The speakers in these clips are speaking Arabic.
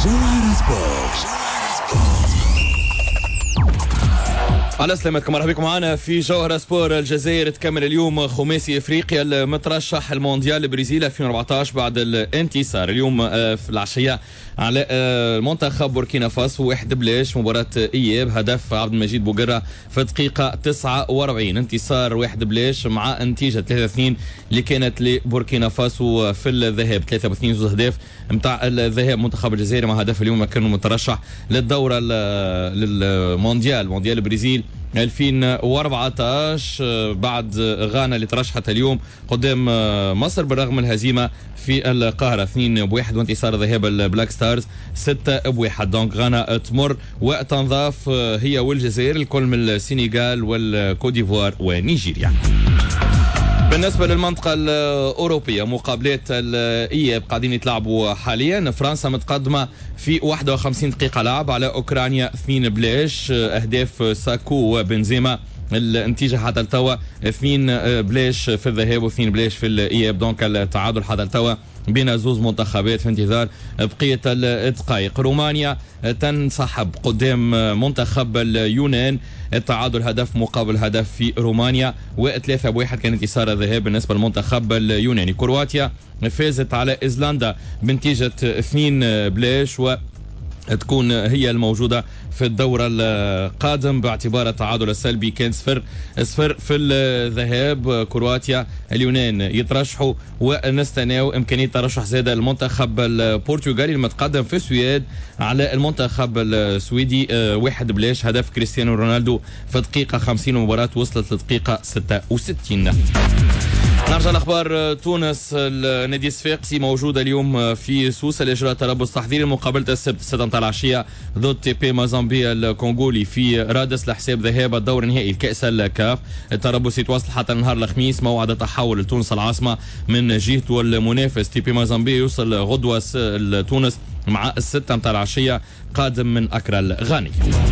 جوهر سبورت. على سلامتكم، مرحبا بكم معنا في جوهر سبور. الجزائر تكمل اليوم خماسي افريقيا المترشح المونديال البرازيل 2014 بعد الانتصار اليوم في العشيه على المنتخب بوركينا فاسو 1-0 مباراة اياب، هدف عبد المجيد بوقرة في الدقيقة 49. انتصار 1-0 مع نتيجة 3-2 اللي كانت لبوركينا فاسو في الذهاب. 3-2 زوج اهداف نتاع الذهاب منتخب الجزائر مع هدف اليوم كانوا مترشح للدورة للمونديال مونديال البرازيل 2014 بعد غانا اللي ترشحت اليوم قدام مصر بالرغم من الهزيمة في القاهرة 2-1 وانتصار ذهاب البلاك ستارز 6-1. دونك غانا تمر وتنضاف هي والجزائر الكل من السنغال والكوديفوار ونيجيريا. بالنسبة للمنطقة الأوروبية مقابلات الإياب قاعدين يتلعبوا حاليا. فرنسا متقدمة في 51 دقيقة لعب على أوكرانيا 2-0 أهداف ساكو وبنزيما. النتيجة حتى التوا 2-0 في الذهاب و2-0 في الإياب. دونك التعادل حتى التوا بين زوز منتخبات في انتظار بقية الدقائق. رومانيا تنسحب قدام منتخب اليونان، التعادل هدف مقابل هدف في رومانيا و3-1 كان انتصار الذهاب بالنسبة للمنتخب اليوناني. كرواتيا فازت على ايسلندا بنتيجة 2-0 وتكون هي الموجودة في الدورة القادم باعتبار التعادل السلبي كان 0-0 في الذهاب. كرواتيا اليونان يترشحوا ونستناو إمكانية ترشح زادة المنتخب البرتغالي المتقدم في السويد على المنتخب السويدي 1-0 هدف كريستيانو رونالدو في دقيقة 50 ومباراة وصلت لدقيقة 66. نرجع لأخبار تونس. النادي الصفاقسي موجودة اليوم في سوسة لإجراء تربص تحضيري مقابلة السبت 6 متاع العشية ضد تي بي مازامبي الكونغولي في رادس لحساب ذهاب الدور النهائي الكأس الكاف. التربص يتواصل حتى نهار الخميس، موعد التحول لتونس العاصمة من جهته المنافس تي بي مازامبي يوصل غدوة لتونس مع 6 متاع العشية قادم من أكرا الغاني.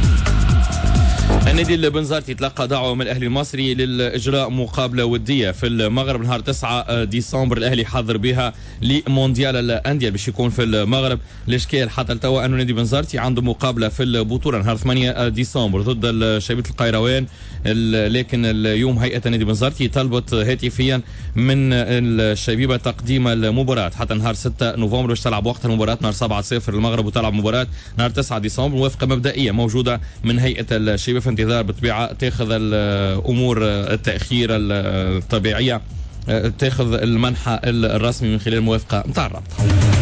النادي البنزرتي تلقى دعوة من الأهلي المصري للإجراء مقابلة ودية في المغرب نهار 9 ديسمبر. الأهلي حضر بها لمونديال الأندية باش يكون في المغرب. الإشكال حتى التوا أنه نادي بنزرتي عنده مقابلة في البطولة نهار 8 ديسمبر ضد شبيبة القيروان، لكن اليوم هيئة نادي بنزرتي طلبت هاتفيا من الشبيبة تقديم المباراة حتى نهار 6 نوفمبر باش تلعب وقت المباراة نهار 7-0 المغرب وتلعب مباراة نهار 9 ديسمبر. موافقة مبدئية موجودة من هيئة الشبيبة في انتظار بالطبيعة تاخذ الأمور التأخير الطبيعية، تاخذ المنحى الرسمي من خلال الموافقة نتاع الرابطة.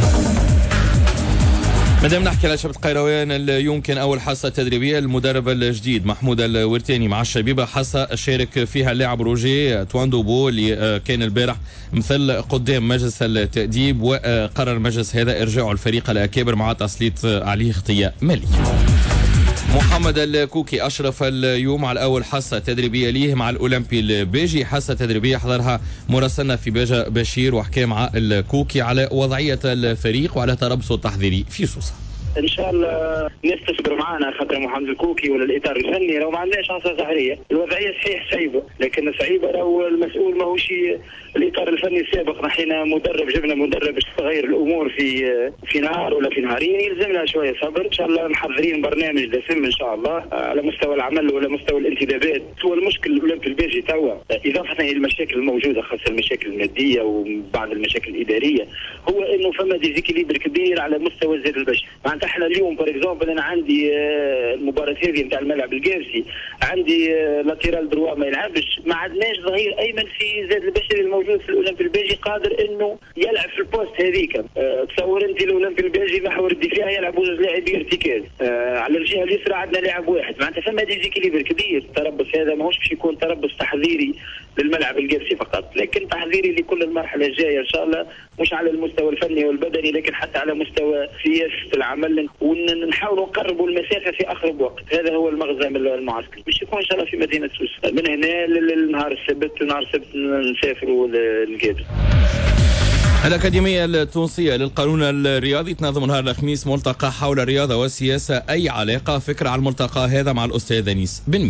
مادام نحكي على شبيبة القيروان اليوم كان أول حصة تدريبية المدرب الجديد محمود الورتاني مع الشبيبة، حصة شارك فيها اللاعب روجيه تواندوبو اللي كان البارح مثل قدام مجلس التأديب، وقرر المجلس هذا إرجاعه الفريق الأكابر مع تسليط عليه خطية مالية. محمد الكوكي أشرف اليوم على أول حصة تدريبية ليه مع الأولمبي البيجي، حصة تدريبية حضرها مراسلنا في باجة بشير وحكى مع الكوكي على وضعية الفريق وعلى تربصه التحضيري في سوسة. ان شاء الله الناس تصبر معنا خاطر محمد الكوكي ولا الاطار الفني لو ما عندناش عناصر ظاهريه. الوضعيه صحيح صعيبه، لكن صعيبه لو المسؤول ماهوش الاطار الفني السابق. نحينا مدرب، جبنا مدرب باش تغير الامور في نهار ولا في نهارين، يلزمنا شويه صبر. ان شاء الله محضرين برنامج دسم ان شاء الله على مستوى العمل ولا مستوى الانتدابات. هو المشكل الاولمبي البيجي توا اضافه الى المشاكل الموجوده خاصه المشاكل الماديه وبعض المشاكل الاداريه، هو انه فما ديزيكيليبر كبير على مستوى الزاد البشري. معناتها احنا اليوم بار اكزومبل انا عندي المباراه هذه نتاع الملعب القابسي، عندي لاتيرال دروا ما يلعبش، ما عندناش ظهير ايمن في زاد البشري الموجود في الاولمبي البيجي قادر انه يلعب في البوست هذيك. تصور انت الاولمبي البيجي محور الدفاع يلعبوا زوج لاعبين ارتكاز، على الجهه اليسرى عندنا لاعب واحد. معناتها فما ديزيكيليبر كبير. التربص هذا ماهوش باش يكون تربص تحذيري للملعب القابسي فقط، لكن تحذيري لكل المرحله الجايه ان شاء الله، مش على المستوى الفني والبدني لكن حتى على مستوى سياسه العمل، ونحاولوا نقربوا المسافه في اقرب وقت. هذا هو المغزى من المعسكر باش يكون ان شاء الله في مدينه سوسه من هنا للنهار السبت، ونهار السبت نسافروا للقابس. الأكاديمية التونسية للقانون الرياضي تنظم نهار الخميس ملتقى حول الرياضة والسياسة. أي علاقة فكرة على الملتقى هذا مع الأستاذ أنيس بن ميم؟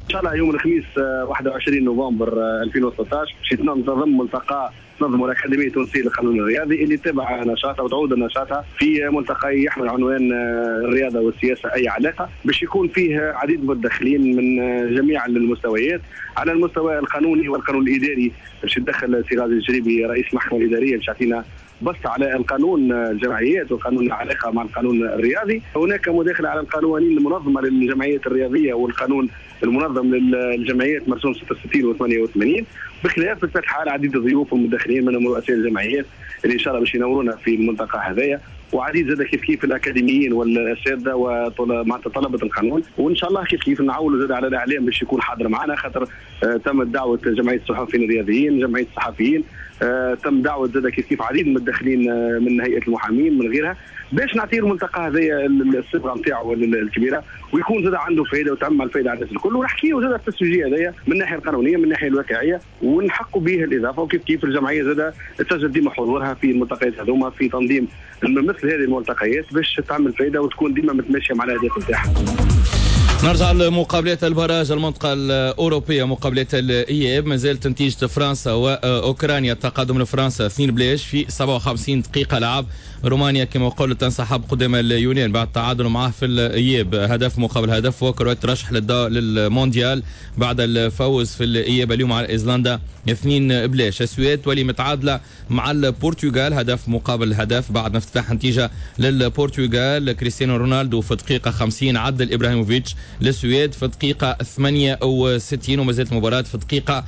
ان شاء الله يوم الخميس 21 نوفمبر 2013 باش تنظم ملتقى تنظمه الأكاديمية التونسية للقانون الرياضي اللي تبع نشاطها وتعود نشاطها في ملتقى يحمل عنوان الرياضة والسياسة أي علاقة، باش يكون فيه عديد من المتدخلين من جميع المستويات، على المستوى القانوني والقانون الإداري باش يتدخل سي غازي الجريبي رئيس المحكمة الإدارية باش يعطينا بص على القانون الجمعيات والقانون العلاقة مع القانون الرياضي. هناك مداخلة على القوانين المنظمة للجمعيات الرياضية والقانون المنظم للجمعيات مرسوم 66 و 88، بخلاف الفتح على عديد الضيوف والمداخلين منهم رؤساء الجمعيات اللي ان شاء الله باش ينورونا في الملتقى هذايا، وعديد زاد كيف الاكاديميين والاساتذه مع طلبه القانون، وان شاء الله كيف نعولوا زاد على الاعلام باش يكون حاضر معنا، خاطر تم دعوه جمعيه الصحفيين الرياضيين، جمعيه الصحفيين، تم دعوه زاد كيف عديد من المداخلين من هيئه المحامين من غيرها، باش نعطي الملتقى هذايا الصبغه نتاعو الكبيره، ويكون زاد عنده فائده وتعم الفائده على الناس الكل، ونحكيوا زاد في السوجي هذايا من الناحيه القانونيه من الناحيه الواقعيه، ونحقوا به الاضافه، وكيف الجمعيه زاد تسجل ديما حضورها في الملتقيات هذوما في تنظيم مثل هذه الملتقيات باش تعمل فائده وتكون ديما متماشيه مع الاهداف نتاعها. نرجع لمقابلات البراج المنطقة الأوروبية، مقابلات الإياب ما زالت نتيجة فرنسا وأوكرانيا تقدم لفرنسا 2-0 في 57 دقيقة لعب. رومانيا كما قلت تنسحب قدام اليونان بعد تعادل معه في الإياب هدف مقابل هدف، وكرواتيا ترشح للمونديال بعد الفوز في الإياب اليوم على إيسلندا 2-0. السويد تولي متعادلة مع البرتغال هدف مقابل هدف بعد افتتاح نتيجة للبرتغال. كريستيانو رونالدو في دقيقة 50 عدل إبراهيموفيتش للسويد في دقيقة 68، وما زالت المباراة في دقيقة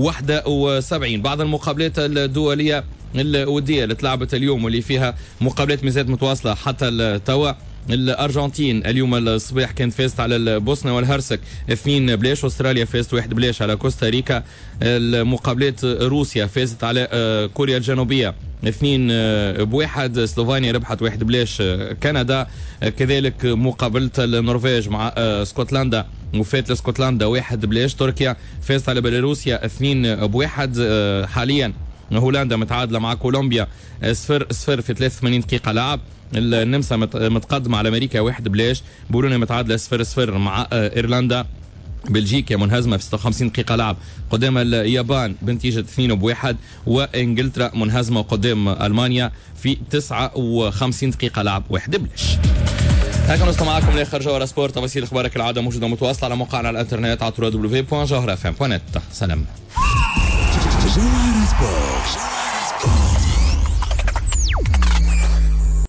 71. بعض المقابلات الدولية الودية اللي تلعبت اليوم واللي فيها مقابلات مازالت متواصلة حتى التوا. الأرجنتين اليوم الصباح كانت فازت على البوسنة والهرسك 2-0، أستراليا فازت 1-0 على كوستاريكا. المقابلات روسيا فازت على كوريا الجنوبية 2-1، سلوفينيا ربحت 1-0 كندا. كذلك مقابلة النرويج مع اسكتلندا وفات لاسكتلندا 1-0. تركيا فازت على بيلاروسيا 2-1. حاليا هولندا متعادلة مع كولومبيا 0-0 في 83 دقيقة لعب. النمسا متقدمة على أمريكا 1-0. بولونيا متعادلة 0-0 مع إيرلندا. بلجيكا منهزمة في 56 دقيقة لعب قدام اليابان بنتيجة 2-1. وإنجلترا منهزمة قدام ألمانيا في 59 دقيقة لعب 1-0. هكذا نصل معكم لاخر جوهرة سبورت. تفاصيل اخبارك العاده موجوده متواصله على موقعنا على الانترنت على www.jawharafm.net. سلام. جوهرة سبورت.